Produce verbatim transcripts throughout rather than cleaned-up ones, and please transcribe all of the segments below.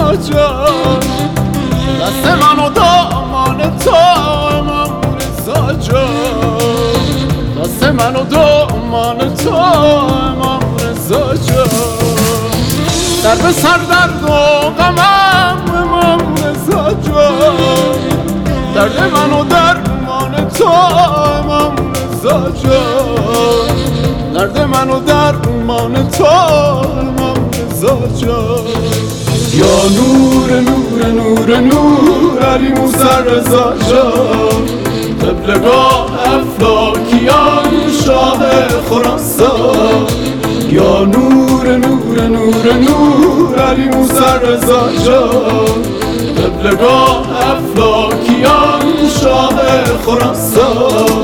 رضا جان، دست من و دامان تو امام رضا جان، دست من و دامان تو امام رضا جان، در به سر درد و غمم امام رضا جان، درد من و درمان تو امام رضا جان، درد من و درمان تو امام رضا جان. یا نور نور نور نور علی موسی رضا جان، قبلگاه افلاکیان شاه خراسان. یا نور نور نور نور علی موسی رضا جان، قبلگاه افلاکیان شاه خراسان.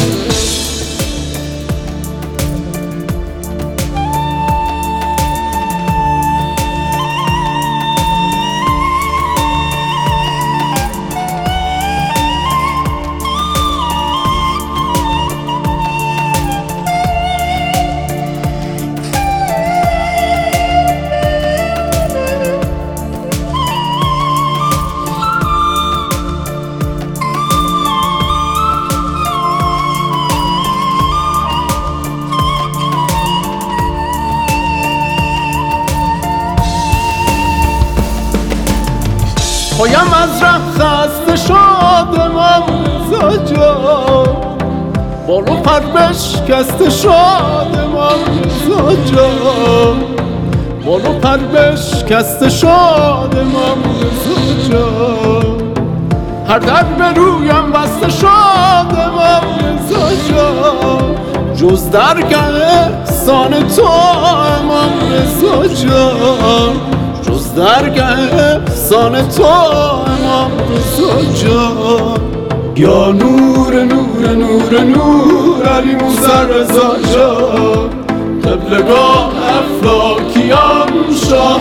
پایم از ره خسته شد امام رضا جان، بال و پر بشکسته شد امام رضا جان، بال و پر بشکسته شد امام رضا جان، هر در به رویم بسته شد امام رضا جان، جز درگه احسان تو امام رضا جان، جز درگه احسان تو امام رضا جان. یا نور نور نور نور علی موسی رضا جان، قبلگاه افلاکیان شاه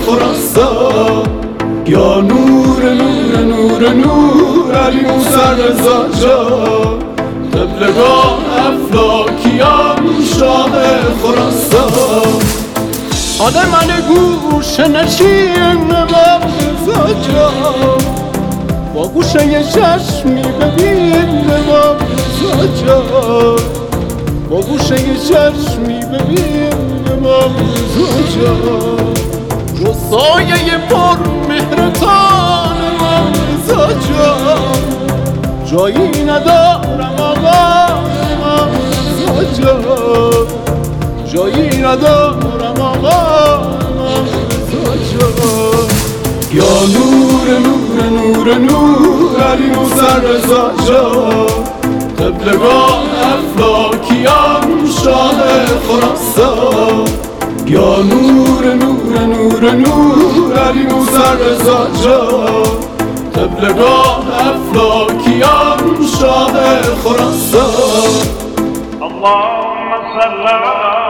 خراسان. یا نور نور نور نور علی موسی رضا جان، قبلگاه افلاکیان شاه خراسان. حال من گوش نشین امام رضا جان، با گوشه چشمی ببین امام رضا جان، با گوشه چشمی ببین امام رضا جان، رو سایه پر مهرتان امام رضا جان، جایی ندارم آقا امام رضا جان، جایی ندارم آقا امام رضا جان. یا نور نور نور نور علی موسی رضا جان، قبلگاه افلاکیان شاه خراسان. یا نور نور نور نور علی موسی رضا جان، قبلگاه افلاکیان شاه خراسان. اللهم صل على